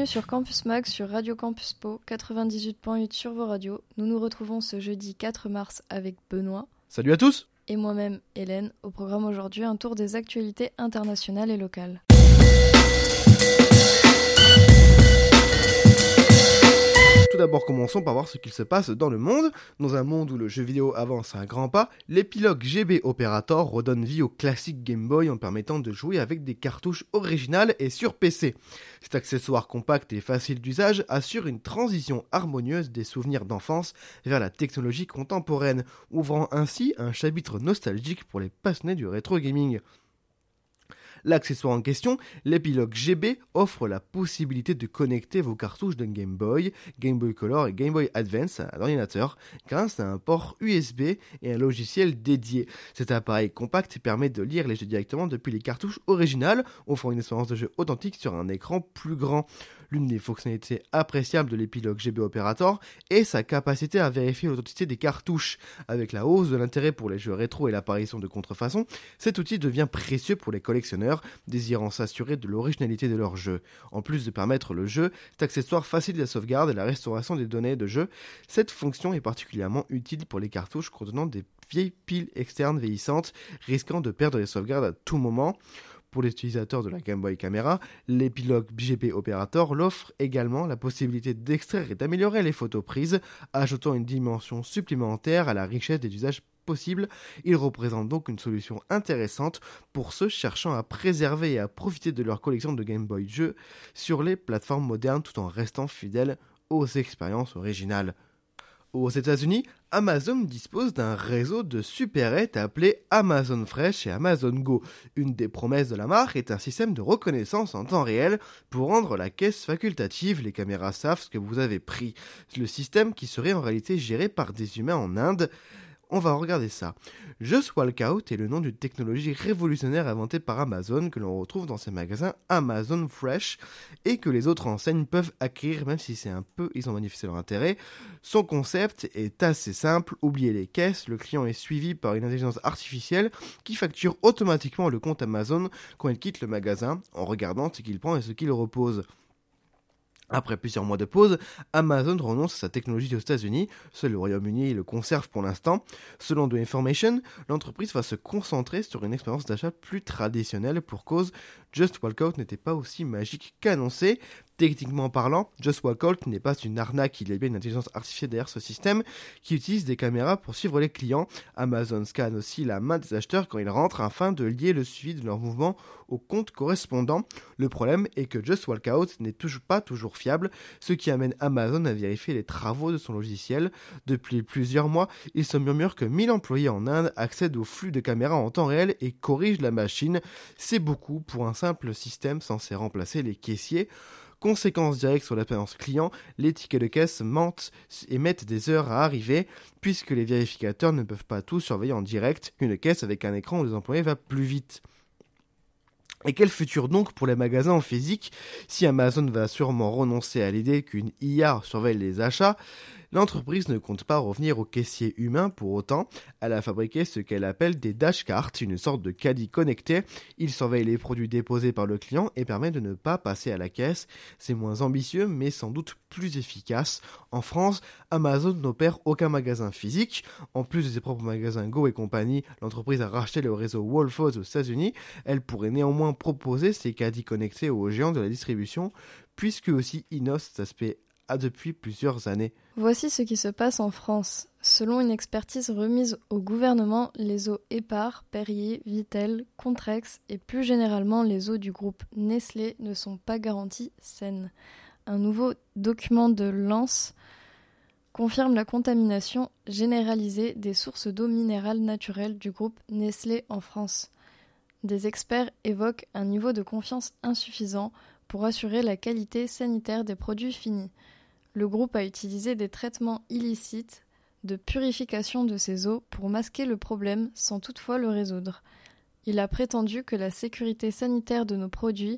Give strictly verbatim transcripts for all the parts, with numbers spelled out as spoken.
Bienvenue sur Campus Mag sur Radio Campus Pau, quatre-vingt-dix-huit point huit sur vos radios. Nous nous retrouvons ce jeudi quatre mars avec Benoît. Salut à tous. Et moi-même, Hélène. Au programme aujourd'hui, un tour des actualités internationales et locales. Tout d'abord, commençons par voir ce qu'il se passe dans le monde. Dans un monde où le jeu vidéo avance à un grand pas, l'épilogue G B Operator redonne vie au classique Game Boy en permettant de jouer avec des cartouches originales et sur P C. Cet accessoire compact et facile d'usage assure une transition harmonieuse des souvenirs d'enfance vers la technologie contemporaine, ouvrant ainsi un chapitre nostalgique pour les passionnés du rétro gaming. L'accessoire en question, l'épilogue G B, offre la possibilité de connecter vos cartouches d'un Game Boy, Game Boy Color et Game Boy Advance à un ordinateur grâce à un port U S B et un logiciel dédié. Cet appareil compact permet de lire les jeux directement depuis les cartouches originales, offrant une expérience de jeu authentique sur un écran plus grand. L'une des fonctionnalités appréciables de l'épilogue G B Operator est sa capacité à vérifier l'authenticité des cartouches. Avec la hausse de l'intérêt pour les jeux rétro et l'apparition de contrefaçons, cet outil devient précieux pour les collectionneurs désirant s'assurer de l'originalité de leur jeu. En plus de permettre le jeu, cet accessoire facilite la sauvegarde et la restauration des données de jeu. Cette fonction est particulièrement utile pour les cartouches contenant des vieilles piles externes vieillissantes, risquant de perdre les sauvegardes à tout moment. Pour les utilisateurs de la Game Boy Camera, l'épilogue G B Operator l'offre également la possibilité d'extraire et d'améliorer les photos prises, ajoutant une dimension supplémentaire à la richesse des usages possibles. Il représente donc une solution intéressante pour ceux cherchant à préserver et à profiter de leur collection de Game Boy jeux sur les plateformes modernes tout en restant fidèles aux expériences originales. Aux États-Unis, Amazon dispose d'un réseau de supérettes appelé Amazon Fresh et Amazon Go. Une des promesses de la marque est un système de reconnaissance en temps réel pour rendre la caisse facultative. Les caméras savent ce que vous avez pris. Le système qui serait en réalité géré par des humains en Inde. On va regarder ça. Just Walk Out est le nom d'une technologie révolutionnaire inventée par Amazon que l'on retrouve dans ses magasins Amazon Fresh et que les autres enseignes peuvent acquérir même si c'est un peu, ils ont manifesté leur intérêt. Son concept est assez simple, oubliez les caisses, le client est suivi par une intelligence artificielle qui facture automatiquement le compte Amazon quand il quitte le magasin en regardant ce qu'il prend et ce qu'il repose. Après plusieurs mois de pause, Amazon renonce à sa technologie aux États-Unis. Seul le Royaume-Uni le conserve pour l'instant. Selon The Information, l'entreprise va se concentrer sur une expérience d'achat plus traditionnelle pour cause Just Walk Out n'était pas aussi magique qu'annoncé. Techniquement parlant, Just Walk Out n'est pas une arnaque, il y a bien une intelligence artificielle derrière ce système qui utilise des caméras pour suivre les clients. Amazon scanne aussi la main des acheteurs quand ils rentrent afin de lier le suivi de leurs mouvements au compte correspondant. Le problème est que Just Walk Out n'est toujours pas toujours fiable, ce qui amène Amazon à vérifier les travaux de son logiciel. Depuis plusieurs mois, il se murmure que mille employés en Inde accèdent au flux de caméras en temps réel et corrigent la machine. C'est beaucoup pour un simple système censé remplacer les caissiers. Conséquence directe sur l'expérience client, les tickets de caisse mentent et mettent des heures à arriver, puisque les vérificateurs ne peuvent pas tout surveiller en direct. Une caisse avec un écran où les employés va plus vite. Et quel futur donc pour les magasins en physique? Si Amazon va sûrement renoncer à l'idée qu'une I A surveille les achats, l'entreprise ne compte pas revenir aux caissiers humains pour autant. Elle a fabriqué ce qu'elle appelle des dashcarts, une sorte de caddie connecté. Il surveille les produits déposés par le client et permet de ne pas passer à la caisse. C'est moins ambitieux mais sans doute plus efficace. En France, Amazon n'opère aucun magasin physique. En plus de ses propres magasins Go et compagnie, l'entreprise a racheté le réseau Whole Foods aux États-Unis. Elle pourrait néanmoins proposer ces caddies connectés aux géants de la distribution, puisque aussi innovent cet aspect a depuis plusieurs années. Voici ce qui se passe en France. Selon une expertise remise au gouvernement, les eaux Épar, Perrier, Vittel, Contrex et plus généralement les eaux du groupe Nestlé ne sont pas garanties saines. Un nouveau document de l'A N S confirme la contamination généralisée des sources d'eau minérale naturelle du groupe Nestlé en France. Des experts évoquent un niveau de confiance insuffisant pour assurer la qualité sanitaire des produits finis. Le groupe a utilisé des traitements illicites de purification de ces eaux pour masquer le problème sans toutefois le résoudre. Il a prétendu que la sécurité sanitaire de nos produits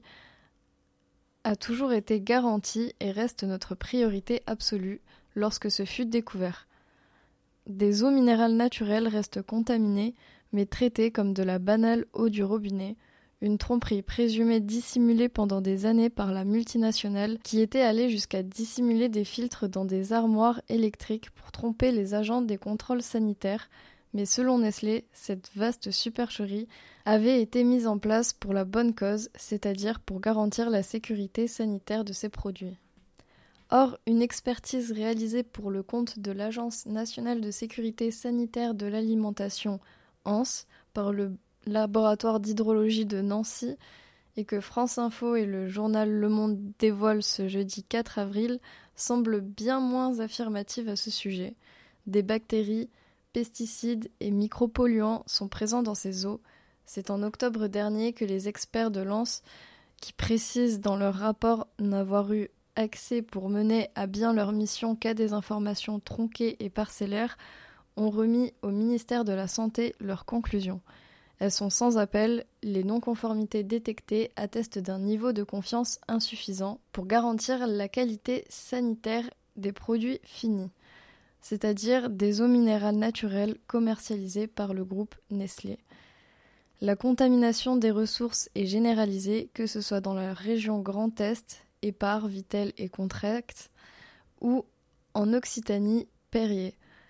a toujours été garantie et reste notre priorité absolue lorsque ce fut découvert. Des eaux minérales naturelles restent contaminées mais traitées comme de la banale eau du robinet, Une tromperie présumée dissimulée pendant des années par la multinationale qui était allée jusqu'à dissimuler des filtres dans des armoires électriques pour tromper les agents des contrôles sanitaires. Mais selon Nestlé, cette vaste supercherie avait été mise en place pour la bonne cause, c'est-à-dire pour garantir la sécurité sanitaire de ses produits. Or, une expertise réalisée pour le compte de l'Agence nationale de sécurité sanitaire de l'alimentation, A N S, par le laboratoire d'hydrologie de Nancy, et que France Info et le journal Le Monde dévoilent ce jeudi quatre avril, semble bien moins affirmative à ce sujet. Des bactéries, pesticides et micropolluants sont présents dans ces eaux. C'est en octobre dernier que les experts de l'A N S, qui précisent dans leur rapport n'avoir eu accès pour mener à bien leur mission qu'à des informations tronquées et parcellaires, ont remis au ministère de la Santé leurs conclusions. Elles sont sans appel, les non-conformités détectées attestent d'un niveau de confiance insuffisant pour garantir la qualité sanitaire des produits finis, c'est-à-dire des eaux minérales naturelles commercialisées par le groupe Nestlé. La contamination des ressources est généralisée, que ce soit dans la région Grand Est, Épars, Vittel et Contrex, ou en Occitanie, Perrier.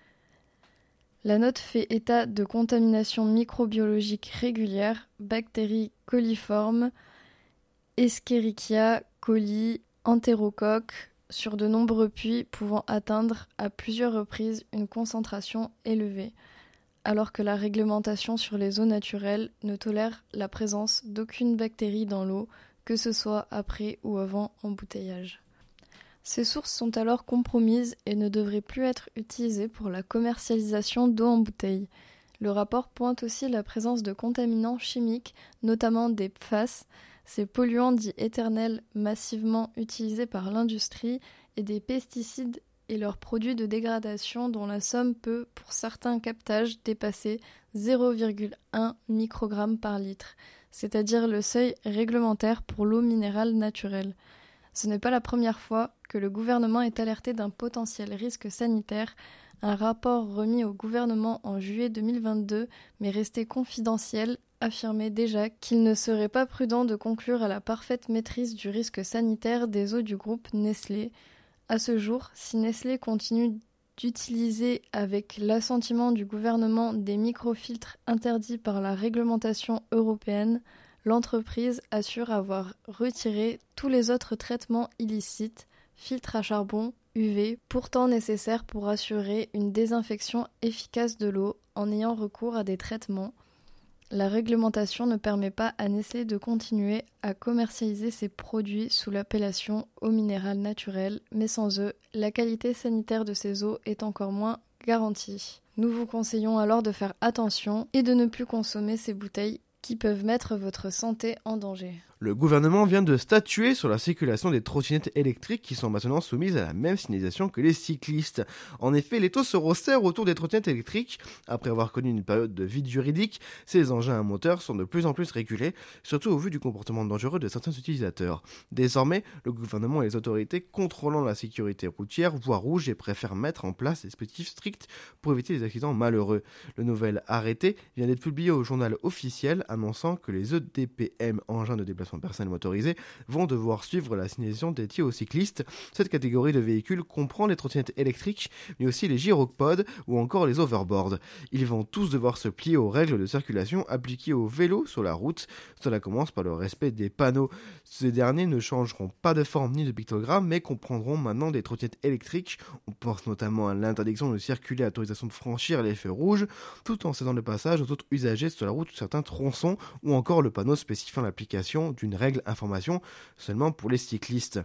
La note fait état de contamination microbiologique régulière, bactéries coliformes, Escherichia coli, entérocoques, sur de nombreux puits pouvant atteindre à plusieurs reprises une concentration élevée, alors que la réglementation sur les eaux naturelles ne tolère la présence d'aucune bactérie dans l'eau, que ce soit après ou avant embouteillage. Ces sources sont alors compromises et ne devraient plus être utilisées pour la commercialisation d'eau en bouteille. Le rapport pointe aussi la présence de contaminants chimiques, notamment des P F A S, ces polluants dits éternels massivement utilisés par l'industrie, et des pesticides et leurs produits de dégradation dont la somme peut, pour certains captages, dépasser zéro virgule un microgramme par litre, c'est-à-dire le seuil réglementaire pour l'eau minérale naturelle. Ce n'est pas la première fois que le gouvernement est alerté d'un potentiel risque sanitaire. Un rapport remis au gouvernement en juillet deux mille vingt-deux, mais resté confidentiel, affirmait déjà qu'il ne serait pas prudent de conclure à la parfaite maîtrise du risque sanitaire des eaux du groupe Nestlé. À ce jour, si Nestlé continue d'utiliser avec l'assentiment du gouvernement des microfiltres interdits par la réglementation européenne, l'entreprise assure avoir retiré tous les autres traitements illicites, filtres à charbon, U V, pourtant nécessaires pour assurer une désinfection efficace de l'eau en ayant recours à des traitements. La réglementation ne permet pas à Nestlé de continuer à commercialiser ses produits sous l'appellation eau minérale naturelle, mais sans eux, la qualité sanitaire de ces eaux est encore moins garantie. Nous vous conseillons alors de faire attention et de ne plus consommer ces bouteilles qui peuvent mettre votre santé en danger. Le gouvernement vient de statuer sur la circulation des trottinettes électriques qui sont maintenant soumises à la même signalisation que les cyclistes. En effet, les taux se resserrent autour des trottinettes électriques. Après avoir connu une période de vide juridique, ces engins à moteur sont de plus en plus régulés, surtout au vu du comportement dangereux de certains utilisateurs. Désormais, le gouvernement et les autorités contrôlant la sécurité routière voient rouge et préfèrent mettre en place des dispositifs stricts pour éviter les accidents malheureux. Le nouvel arrêté vient d'être publié au journal officiel annonçant que les E D P M, engins de déplacement personnel motorisés, vont devoir suivre la signalisation dédiée aux cyclistes. Cette catégorie de véhicules comprend les trottinettes électriques, mais aussi les gyropods ou encore les overboards. Ils vont tous devoir se plier aux règles de circulation appliquées aux vélos sur la route. Cela commence par le respect des panneaux. Ces derniers ne changeront pas de forme ni de pictogramme, mais comprendront maintenant des trottinettes électriques. On pense notamment à l'interdiction de circuler à l'autorisation de franchir les feux rouges, tout en cédant le passage aux autres usagers sur la route ou certains tronçons, ou encore le panneau spécifiant l'application d'une règle information seulement pour les cyclistes.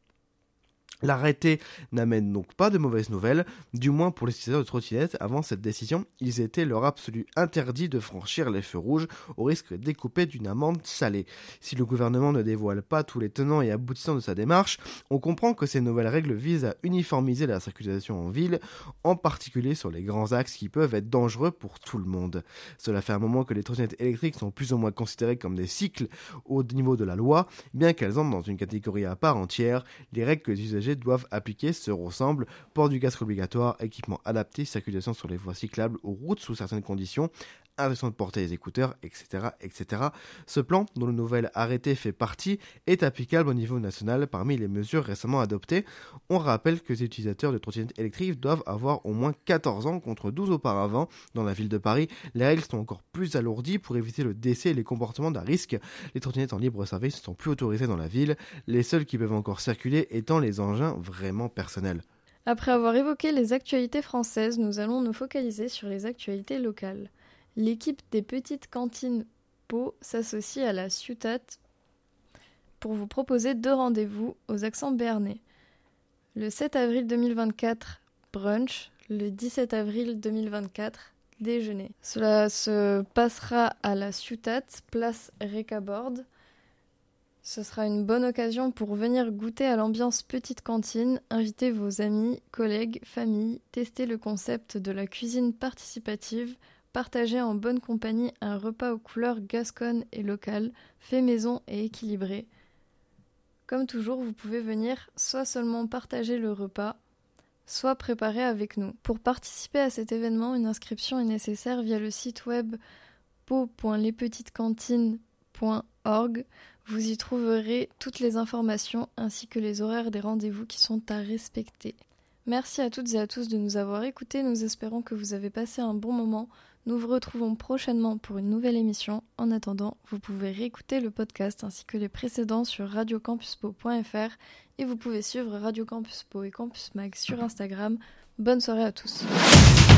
L'arrêté n'amène donc pas de mauvaises nouvelles, du moins pour les utilisateurs de trottinettes. Avant cette décision, ils étaient leur absolu interdit de franchir les feux rouges au risque d'écoper d'une amende salée. Si le gouvernement ne dévoile pas tous les tenants et aboutissants de sa démarche, on comprend que ces nouvelles règles visent à uniformiser la circulation en ville, en particulier sur les grands axes qui peuvent être dangereux pour tout le monde. Cela fait un moment que les trottinettes électriques sont plus ou moins considérées comme des cycles au niveau de la loi, bien qu'elles entrent dans une catégorie à part entière. Les règles que les usagers doivent appliquer se ressemblent: port du casque obligatoire, équipement adapté, circulation sur les voies cyclables ou routes sous certaines conditions, interdiction de porter les écouteurs, et cetera, et cetera. Ce plan, dont le nouvel arrêté fait partie, est applicable au niveau national parmi les mesures récemment adoptées. On rappelle que les utilisateurs de trottinettes électriques doivent avoir au moins quatorze ans contre douze auparavant. Dans la ville de Paris, les règles sont encore plus alourdies pour éviter le décès et les comportements à risque. Les trottinettes en libre service ne sont plus autorisées dans la ville, les seuls qui peuvent encore circuler étant les engins vraiment personnels. Après avoir évoqué les actualités françaises, nous allons nous focaliser sur les actualités locales. L'équipe des petites cantines Pau s'associe à la Ciutat pour vous proposer deux rendez-vous aux accents béarnais. Le sept avril deux mille vingt-quatre, brunch. Le dix-sept avril deux mille vingt-quatre, déjeuner. Cela se passera à la Ciutat, place Recabord. Ce sera une bonne occasion pour venir goûter à l'ambiance petite cantine, inviter vos amis, collègues, famille, tester le concept de la cuisine participative, partager en bonne compagnie un repas aux couleurs gasconnes et locales, fait maison et équilibré. Comme toujours, vous pouvez venir soit seulement partager le repas, soit préparer avec nous. Pour participer à cet événement, une inscription est nécessaire via le site web pau point les petites cantines point org. Vous y trouverez toutes les informations ainsi que les horaires des rendez-vous qui sont à respecter. Merci à toutes et à tous de nous avoir écoutés. Nous espérons que vous avez passé un bon moment. Nous vous retrouvons prochainement pour une nouvelle émission. En attendant, vous pouvez réécouter le podcast ainsi que les précédents sur radio campus pau point f r et vous pouvez suivre Radio Campus Pau et Campus Mag sur Instagram. Bonne soirée à tous.